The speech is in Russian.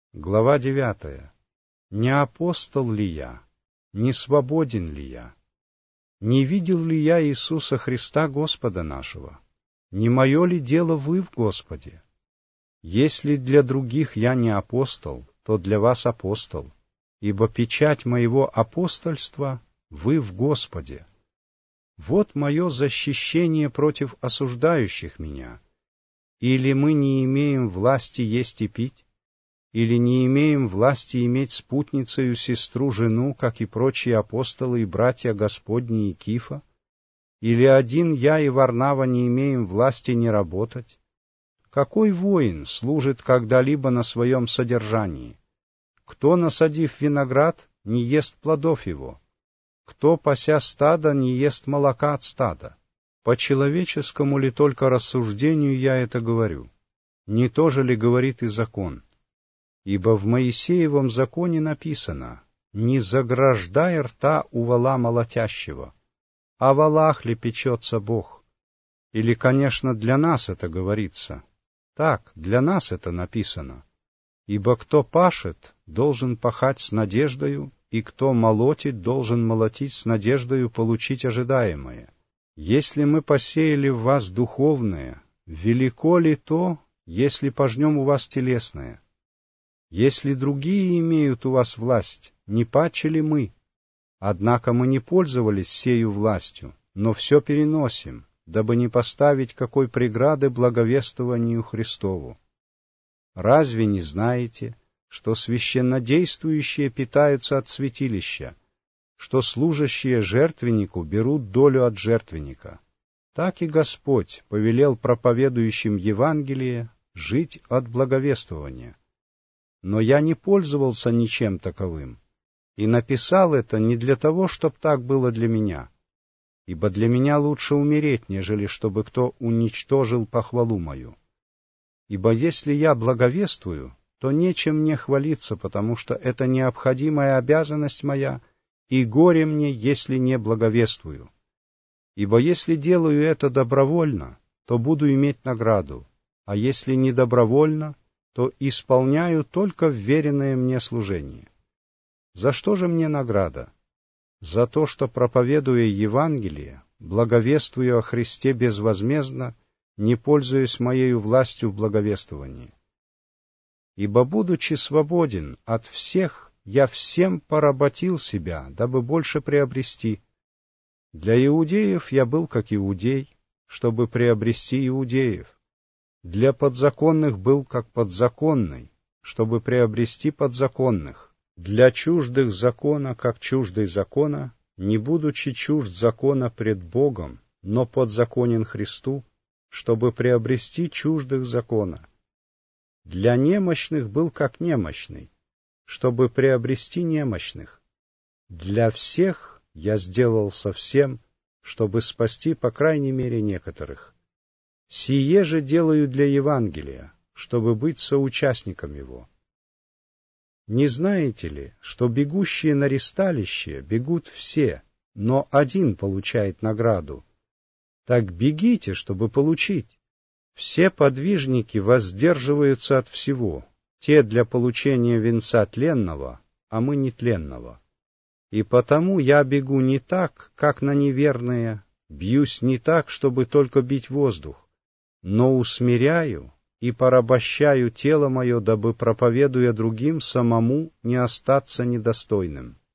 Глава 9. Не апостол ли я? Не свободен ли я? Не видел ли я Иисуса Христа Господа нашего? Не мое ли дело вы в Господе? Если для других я не апостол, то для вас апостол, ибо печать моего апостольства вы в Господе. Вот мое защищение против осуждающих меня. Или мы не имеем власти есть и пить? Или не имеем власти иметь спутницею сестру-жену, как и прочие апостолы и братья Господни и Кифа? Или один я и Варнава не имеем власти не работать? Какой воин служит когда-либо на своем содержании? Кто, насадив виноград, не ест плодов его? Кто, пася стадо, не ест молока от стада? По человеческому ли только рассуждению я это говорю? Не то же ли говорит и закон? Ибо в Моисеевом законе написано: «Не заграждай рта у вола молотящего». О волах ли печется Бог? Или, конечно, для нас это говорится? Так, для нас это написано. Ибо кто пашет, должен пахать с надеждою, и кто молотит, должен молотить с надеждою получить ожидаемое. Если мы посеяли в вас духовное, велико ли то, если пожнем у вас телесное? Если другие имеют у вас власть, не паче ли мы? Однако мы не пользовались сею властью, но все переносим, дабы не поставить какой преграды благовествованию Христову. Разве не знаете, что священнодействующие питаются от святилища, что служащие жертвеннику берут долю от жертвенника? Так и Господь повелел проповедующим Евангелие жить от благовествования. Но я не пользовался ничем таковым, и написал это не для того, чтобы так было для меня, ибо для меня лучше умереть, нежели чтобы кто уничтожил похвалу мою. Ибо если я благовествую, то нечем мне хвалиться, потому что это необходимая обязанность моя, и горе мне, если не благовествую. Ибо если делаю это добровольно, то буду иметь награду, а если не добровольно, то исполняю только вверенное мне служение. За что же мне награда? За то, что, проповедуя Евангелие, благовествую о Христе безвозмездно, не пользуясь моею властью в благовествовании. Ибо, будучи свободен от всех, я всем поработил себя, дабы больше приобрести. Для иудеев я был как иудей, чтобы приобрести иудеев. Для подзаконных был как подзаконный, чтобы приобрести подзаконных. Для чуждых закона, как чуждый закона, не будучи чужд закона пред Богом, но подзаконен Христу, чтобы приобрести чуждых закона. Для немощных был как немощный, чтобы приобрести немощных. Для всех я сделался всем, чтобы спасти по крайней мере некоторых. Сие же делаю для Евангелия, чтобы быть соучастником его. Не знаете ли, что бегущие на ристалище бегут все, но один получает награду? Так бегите, чтобы получить. Все подвижники воздерживаются от всего, те для получения венца тленного, а мы нетленного. И потому я бегу не так, как на неверные, бьюсь не так, чтобы только бить воздух, но усмиряю и порабощаю тело мое, дабы, проповедуя другим, самому не остаться недостойным.